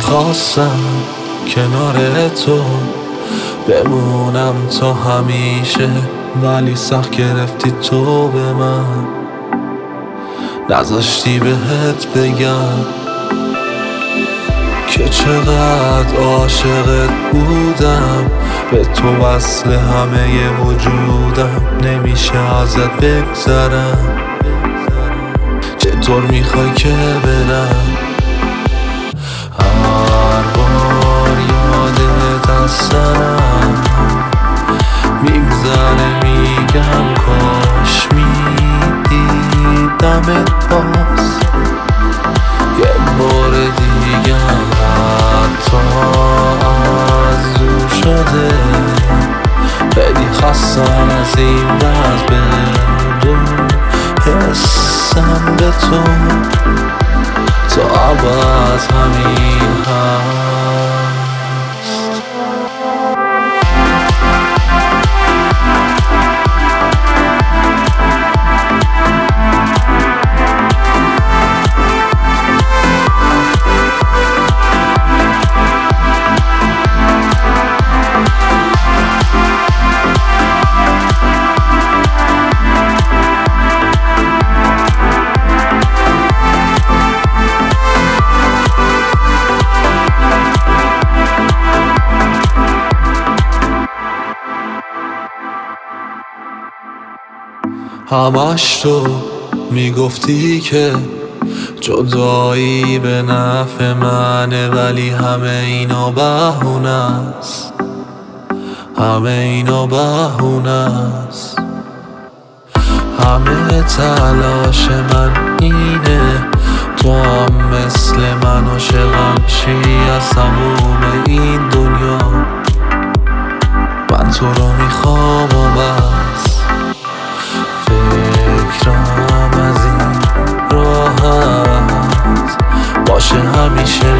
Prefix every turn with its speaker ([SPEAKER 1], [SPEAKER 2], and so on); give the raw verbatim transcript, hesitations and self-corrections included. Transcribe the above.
[SPEAKER 1] میخواستم کنار تو بمونم تا همیشه، ولی سخت گرفتی تو به من، نذاشتی بهت بگم که چقدر عاشقت بودم. به تو وصل همه وجودم، نمیشه ازت بگذرم. چطور میخوای که برم؟ هر بار یادت از سرم میگذره، میگم کاش میدیدمت باز یه بار دیگه، حتی آرزو شده. خیلی خستم از این وضع، بدون حسم به تو تا عوض همین هست. همش تو میگفتی که جدایی به نفع منه، ولی همه اینا بهونه است، همه اینا بهونه است. همه تلاش من اینه تو هم مثل من عاشقم شی از تموم این دنیا. من تو رو میخوام و بس، فکرم از این راحت باشه همیشه